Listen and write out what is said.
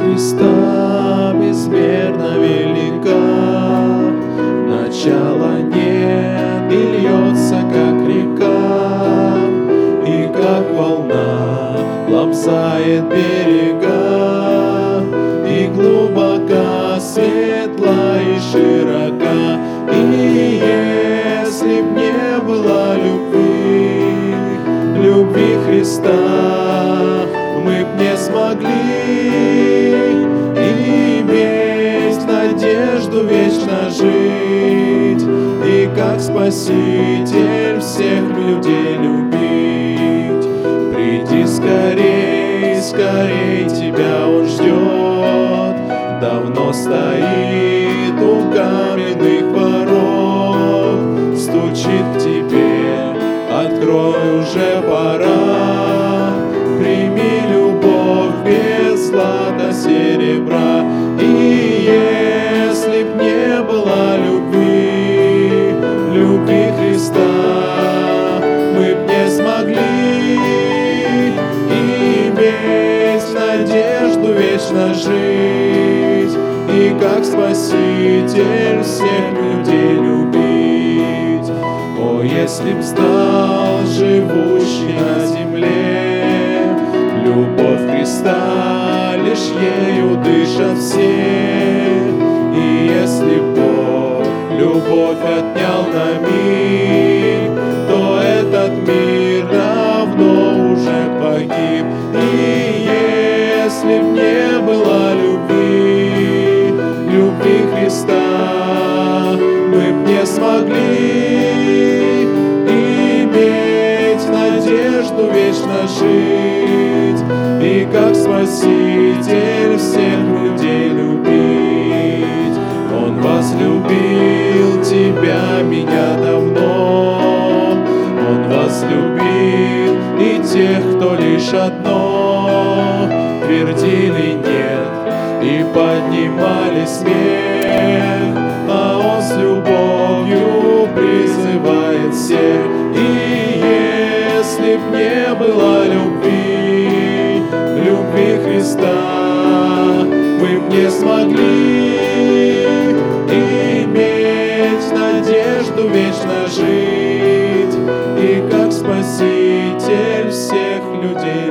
Христа безмерно велика, начала нет и льется, как река, и как волна лобзает берега, и глубока, светла и широка. И если б не было любви Христа, мы б не смогли иметь надежду вечно жить и как Спаситель всех людей любить. Приди скорей, скорей, тебя Он ждет, давно стоит у каменных ворот, стучит к тебе, открой, уже пора. Прими любовь без злата, серебра. И если б не было любви Христа, мы б не смогли иметь надежду вечно жить и как Спаситель всех людей любить. О, если б знал живущий на земле, любовь Христа, лишь ею дышат все. И если Бог любовь отнял на миг, то этот мир давно уже погиб. И если б не было любви Христа, мы б не смогли иметь надежду вечно жить и как Спаситель всех людей любить. Он возлюбил тебя, меня давно, Он возлюбил и тех, кто лишь одно твердили нет и поднимали смех, а Он с любовью призывает всех. И если б не было любви Христа, мы б не смогли иметь надежду вечно жить и как Спаситель всех людей